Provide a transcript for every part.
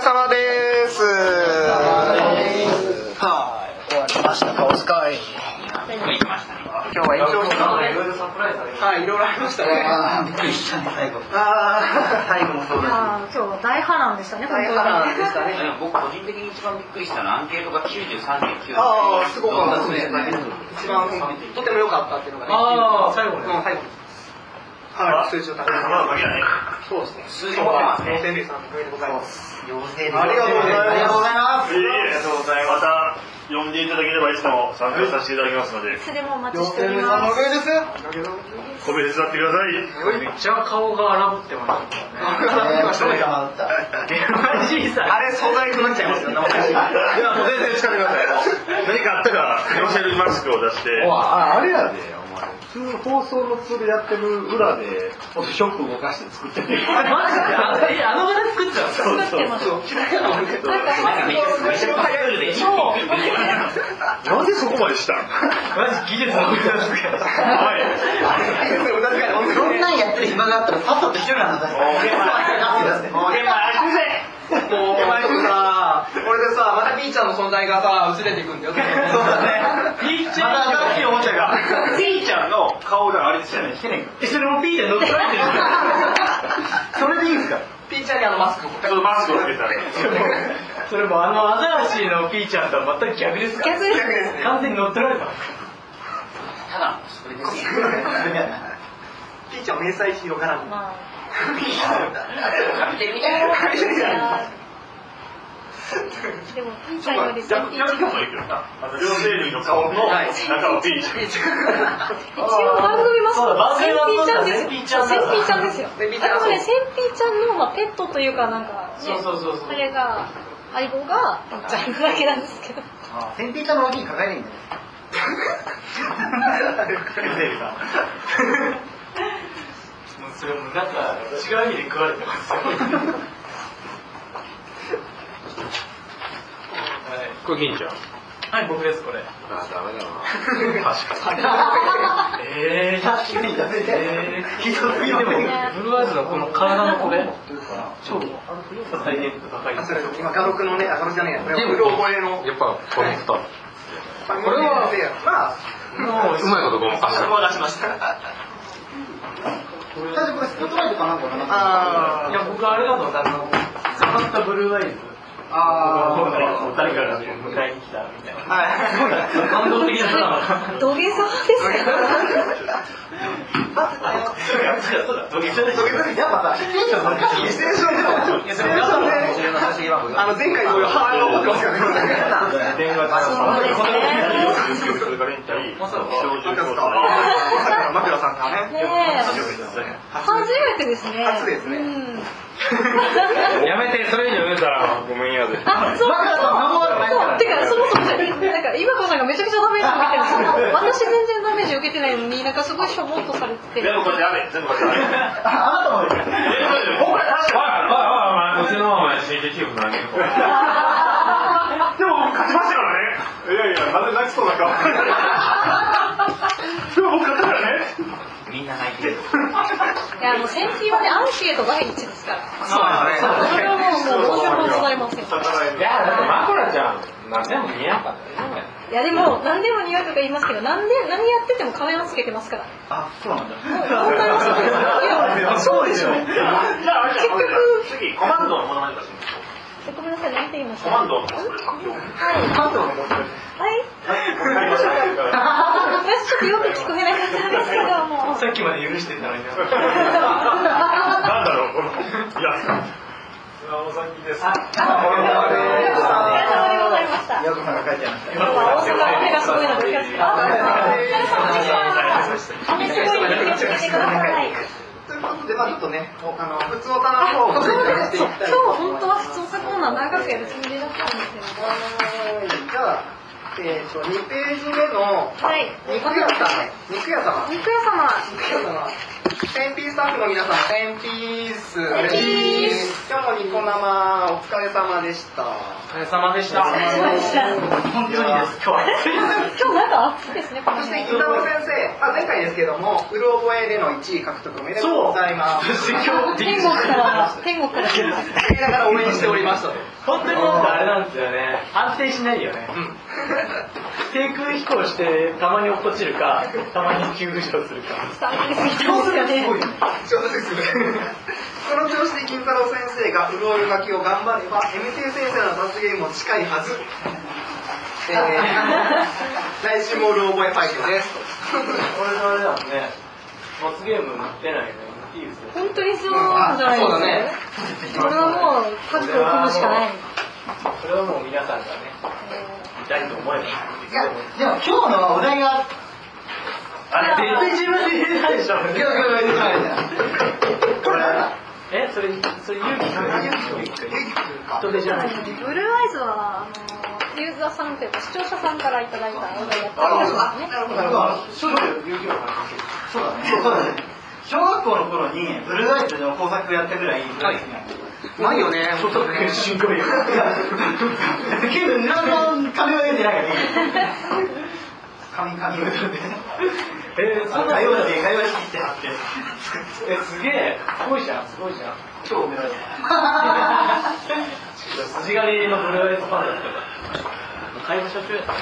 様です。 はい、終わりましたか、お使い。 今日は延長してたので、いろいろサプライズありましたね。 びっくりしたね、最後。 最後もそうだし。今日大波乱でしたね、 大波乱でしたね。 僕個人的に一番びっくりしたのはアンケートが 93.9。 すごかったですね。一番とても良かったっていうのがね。最後ね。かなり数字を高めてます。そうですね。数字も高いますね。せんべいさんのおかげでございます。ありがとうございます。 ありがとうございます。また呼んでいただければいつも参加させていただきますので。 いつでもお待ちしております。 個別手伝ってください。 めっちゃ顔が荒ぶってましたね。あれ素材となっちゃいますよ。いやもう全然使ってください。 何かあったらフェイシャルマスクを出して。 あれやで、お前。普通放送のツールやってる裏でフォトショップ動かして作ってる。 マジであの方作ってたんですか？ 作ってます。 めちゃくちゃ早いで。 なんでそこまでしたん？ マジ技術の無駄ですけど。 そんなんやってる暇があったらパッと一緒なんだ。これでさ、またピーちゃんの存在がさ、薄れていくんだよ。そうだね。 ピーちゃんまた新しいおもちゃが。 ピーちゃんの顔があれですよね。 それもピーちゃん乗っ取られてる。 それでいいんですか？ピーちゃんにマスクを。 そのマスクをつけたら。 それもアザラシのピーちゃんとは全く逆ですか？ 逆です。 完全に乗っ取られた。 ただそれです。 ピーちゃん迷彩広がらん。 でもピーちゃんより逆もいいけどな。両生類の顔の中はピーちゃん。 一応番組マスコットはセンピーちゃんですよ。センピーちゃんですよ。でもね、センピーちゃんのペットというかなんかね、あれが相棒がピーちゃんだけなんですけど。 センピーちゃんの脇に抱えるんだよ。 それもなんか違う意味で食われてますよ。 これ銀ちゃん。 はい、僕ですこれ。 ダメだな。 確かにダメだよ。ひどいよ。ブルーアイズのこの体のこれ超再現度高い。 今画録のね、画録じゃねえや。これうろ覚えの。 やっぱこれ2つ。 これはまあうまいことごまかした。 ごまかしました。 最初これスポットライトかなんかかな。 いや僕あれだと使ったブルーアイズ。誰かが迎えに来たみたいな。すごい感動的なドラマ。 土下座ですか？ やっぱさ、シチュエーション難しい。 シチュエーション前回同様ハードを持ってますからね。 電話枕さんがね。 初めてですね。 初ですね。 やめて、それ以上言うたらごめんやで。 そう。てかそもそもなんか今子さんがめちゃくちゃダメージ受けてるんですけど、私全然ダメージ受けてないのになんかすごいしょぼっとされてて。 全部こっちやめ、全部こっちやめ。 あなたもです。 うちのお前新規記憶なんで。でも僕勝ちましたからね。いやいや、なんで泣きそうな顔。でも僕勝ったからね。 みんな泣いてる。 いやもう先期はねアンケート第一ですから。 そうですね。 それはもう申し訳ございません。いいや、だってマコラちゃん、何でも似合うからね。 やでも何でも似合うとか言いますけど、何やってても仮面をつけてますから。 あ、そうなんだ。 わかりますよ。いやそうでしょ。 じゃあ、次、コマンドのものまね出します。 ごめんなさい、何て言いました？ コマンドのものまね。 はい。私ちょっとよく聞こえなかったんですけども。 さっきまで許してたのに。 なんだろう、この、いや、お先です。 ありがとうございました。 よくさんが書いてました。 大阪の手がすごいので気をつけてください。すごいので気をつけてください。 ということで、ちょっとね、普通おたの方を今日本当は普通オタコーナー長くやるつもりだったんですけど。 じゃあ、2ページ目のはい。 肉屋様。 1000P スタッフの皆さん、1000ピース。今日もニコ生お疲れ様でした。 お疲れ様でした。 本当にです。今日なんか暑いですね。 そして金太郎先生、前回ですけども、うる覚えでの1位獲得おめでとうございます。 天国からだから応援しておりました。 本当にあれなんですよね。安定しないよね。低空飛行してたまに落っこちるか、たまに急浮上するか。 上手ですね。この調子で金太郎先生がうる覚え書きを頑張れば MT 先生の罰ゲームも近いはず。来週もうる覚えファイトです。 これあれだもんね。罰ゲーム出ないね。いいですね。 本当にそうじゃないですか。ね。これはもうタッグを組むしかない。 それはもう皆さんがね、見たいと思えば。 いや、でも今日のお題があれ絶対自分で入れないでしょ。 今日入れないじゃん。これそれ勇気人手じゃない。 ブルーアイズはユーザーさんというか視聴者さんからいただいたお題やったりしますね。 そうだね。小学校の頃にブルーアイズの工作やったぐらいないよね。 そうそう。すごいよ。けど何も金は得てないからね。紙を取って。そんな会話式ってあって。 すげえ。すごいじゃん。 超褒められた。筋金入りのブルーアイズファンだったから。会話社長やった。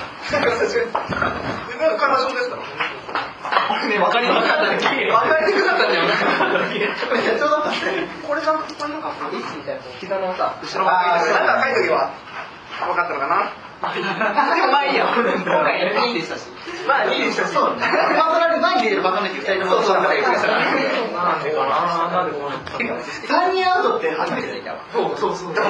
会話社長ですか。 分かりにくかったんだよね。 社長だったね。 これなんかいいみたいな膝のさ後ろなんか書いとけば分かったのかな。でもまあいいや。今回2位でしたし。まあ2位でしたし。そう。パーソナル前に出るパーソナル2人ともそうなんでした。 なんでかな。なんでこうなった 3人アウトって初めて見たわ。そう。ドンって。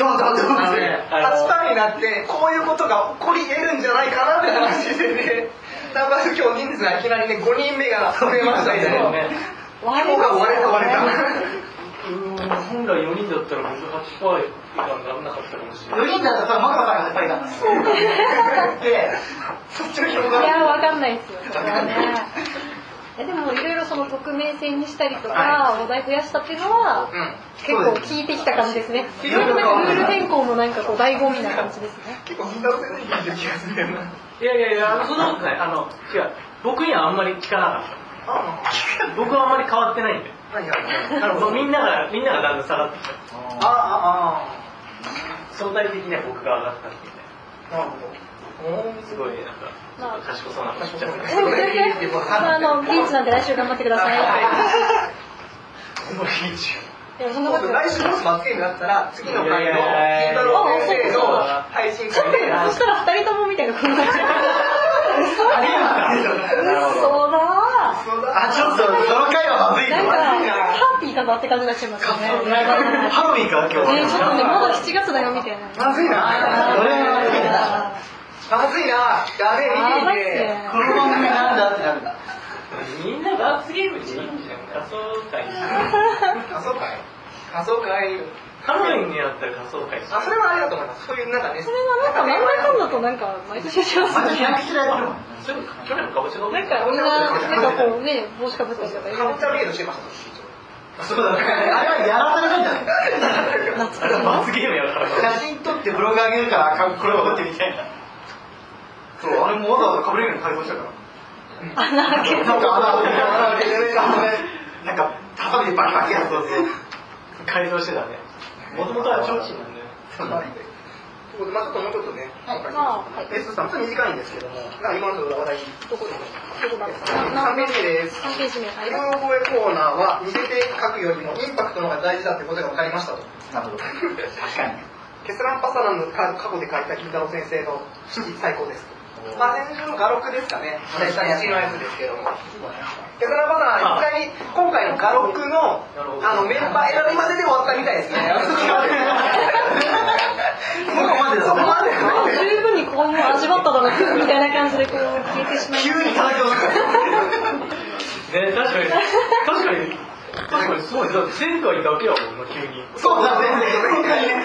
8ターンになってこういうことが起こり得るんじゃないかなって話でね。だから今日人数がいきなりね5人目が増えましたみたいな。割れた。 本来4人だったら僕8%以下にならなかったかもしれない。 4人だったらマカさんが絶対だった。そうで、そっちの広がり。 いやわかんないですよ。でもいろいろその匿名性にしたりとかお題増やしたっていうのは結構聞いてきた感じですね。いろいろなんかルール変更のなんかこう醍醐味な感じですね。 結構みんなのせいに聞いてる気がするな。 いやそんなことない。違う。僕にはあんまり聞かなかった。僕はあんまり変わってないんで。みんながだんだん下がってきた。相対的には僕が上がったっていうね。なるほど。すごいなんか賢そうなこと言っちゃう。 リーチなんで来週頑張ってください。 来週もし罰ゲームだったら次の回の金太郎先生の配信会で。 そしたら2人ともみたいなことになっちゃう。嘘だ。 ちょっとその回はまずいな。 なんかハッピーかなって感じになっちゃいますよね。 ハロウィンか今日。 ちょっとねまだ7月だよみたいな。 まずいな。ダメ見てて。 この番組なんだってなるんだ。 みんな罰ゲームにいいんじゃん。仮想会。ハロウィンにやったら仮想会。 それはありだと思います。そういうなんかね。 それはなんか何回かんだとなんか毎年しますね。 去年のかぼちゃのなんかみんななんかこうね帽子かぶったりとか。 カボチャゲームしてました。 そうだね。あれはやらされるんじゃない？ 罰ゲームやから。 写真撮ってブログ上げるからこれを撮ってみたいな。そう、あれもわざわざかぶれるように改造したから。 穴開けて。 なんかハサミでバキバキやつを改造してたね。もともとは超新なんで。 そうだね。 ちょっとね、S さん、ちょっと短いんですけども、今の話題、どこで3ページ目です。 3ページ目。 うろ覚えコーナーは、似せて書くよりもインパクトの方が大事だってことが分かりましたと。 なるほど。確かに。 ケスランパサランの過去で書いた金太郎先生の式最高です。先週の画録ですかね。1のやつですけども。ケスランパサラン、今回の画録のメンバー選びまでで終わったみたいですね。 そこまで十分にこういうの味わっただろうみたいな感じでこう消えてしまいます。 急に叩き落とす。 ね、確かにすごい。だって前回だけやもんな、急に。 そうだね。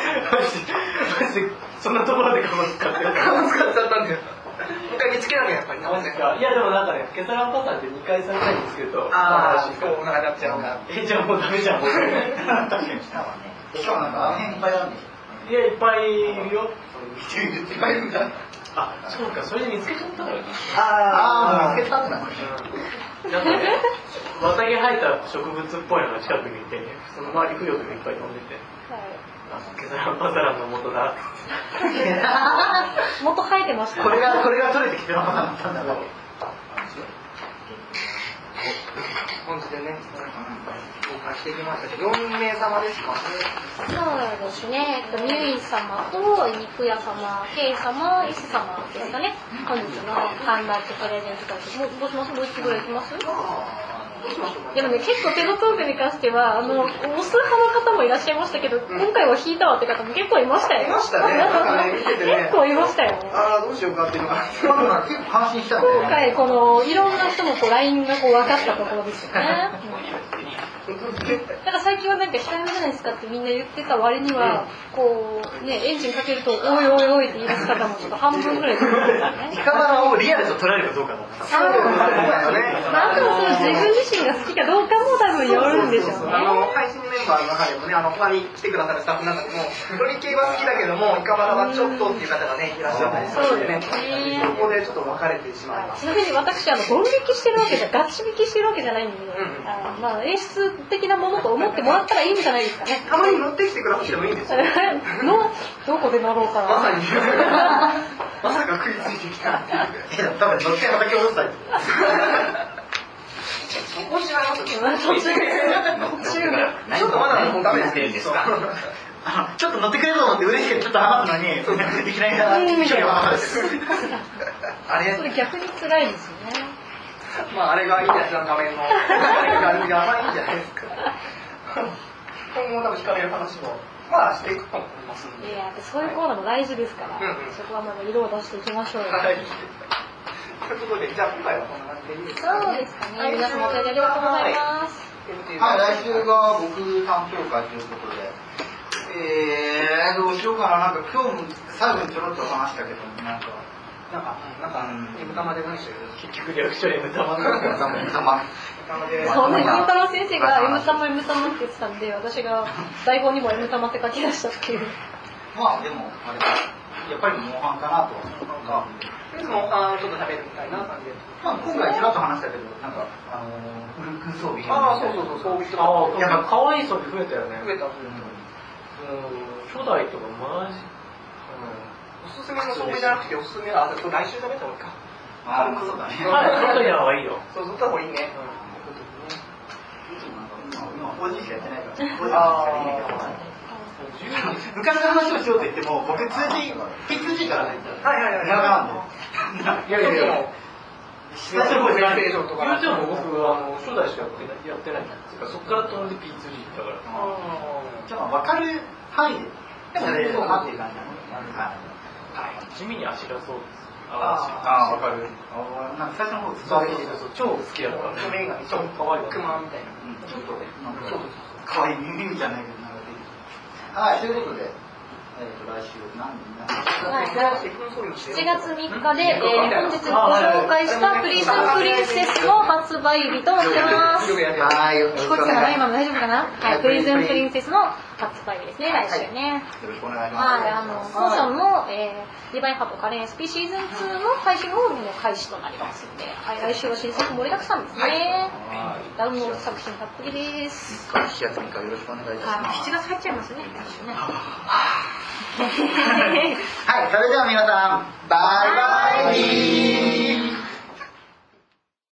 マジでそんなところでカモ使ってる。 カモ使っちゃったんだよ。一回見つけなきゃやっぱり。 いやでもなんかね、ケサランパさんって2回3回に作ると、 そうなっちゃうから。 じゃあもうダメじゃん、僕。確かにしたわね。しかもなんかあの辺いっぱいあるんでしょ。 いや、いっぱいいるよ。 いっぱいいるんだ。 あ、そうか、それで見つけちゃったのよ。 見つけたってなんだね。 なんかね、綿毛生えた植物っぽいのが近くにいて、その周り浮葉がいっぱい飛んでて、ケサランパサランの元だって。 元生えてました。 これが取れてきてるパサランだったんだろう。 本日でね、紹介してきましたけど、4名様ですかね。 そうですね。ミュイ様と肉屋様、ケイ様、イス様ですかね。本日のハンダーチプレゼント会です。もう一つぐらいいきます？でもね、結構テノトークに関しては、オス派の方もいらっしゃいましたけど、今回は引いたわって方も結構いましたよ。 いましたね。 結構いましたよ。 どうしようかっていうのが。 結構感心したんで。 今回、いろんな人のラインが分かったところですよね。だから最近はなんか控えめじゃないですかってみんな言ってた割には、エンジンかけると、おいおいおいって言い出す方もちょっと半分ぐらいですよね。 イカバラをリアルと捉えるかどうかだ。 あとは自分自身が好きかどうかも多分よるんでしょうね。 配信メンバーの中でもね、他に来てくださるスタッフの中でも、鳥系は好きだけども、イカバラはちょっとっていう方がね、いらっしゃったりしてね、そこでちょっと分かれてしまいます。 ちなみに私、ドン引きしてるわけじゃ、ガチ引きしてるわけじゃないんで、演出的なものと思ってもらったらいいんじゃないですかね。 たまに乗ってきてくださってもいいんですよ。 どこで乗ろうかな。 まさに。まさか食いついてきた。 多分乗ってまた今日乗ったり。 そこ違います途中が。 ちょっとまだダメですか。 ちょっと乗ってくれると思って嬉しくてちょっと話すのに、いきなり距離が離れてる。 それ逆に辛いですよね。 あれがいいやつの画面の感じがあまりいいんじゃないですか。今後多分惹かれる話もしていくと思いますので。 いや、そういうコーナーも大事ですから、そこはまだ色を出していきましょうよ。 はい。ということで、じゃあ今回はこんな感じでいいですか？ そうですかね。皆様お手ありがとうございます。 はい、来週が僕担当会ということで、どうしようかな。なんか今日も最後にちょろっと話したけど、なんか、 M 玉で何してる？ 結局略称 M 玉そうね、M 玉先生が M 玉って言ってたんで、私が台本にも M 玉って書き出したっていう。 でも、あれやっぱりモンハンかなと。 モンハンちょっと食べるみたいな感じで。 今回ちらっと話したけど、なんか、ウルク装備編。 そう、装備とか。 やっぱ可愛い装備増えたよね。 増えた。 初代とかマジ。 おすすめの装備じゃなくて、おすすめは、来週食べた方がいいか。 そうだね。 はい、取っといた方がいいよ。 そう、取った方がいいね。 今、法人しかやってないから。法人しかできないから。昔の話をしようと言っても、僕 P2G からね。長なんで。 いや。 最初の方でとか。YouTube も僕は初代しかやってないんですよ。そこから飛んで P2G だから。 じゃあ分かる範囲でやれるかなっていう感じなの。 地味にあしらそうです。 分かる。なんか最初の方超好きだった。 目が超可愛い。クマみたいな。 ちょっと可愛い耳じゃないけど。はい、ということで、来週 7月3日で、本日ご紹介したプリズンプリンセスの発売日となってます。 はい、 聞こえてたかな？今の大丈夫かな？はい、プリズンプリンセスの発売日ですね、来週ね。 よろしくお願いします。 はい、当社のディバインハートカレン SP シーズン2の配信も開始となりますので、来週は新作盛りだくさんですね。ダウンロード作品たっぷりです。 7月3日よろしくお願いいたします。 7月入っちゃいますね、来週ね。 はい、それでは皆さん、バイバイ。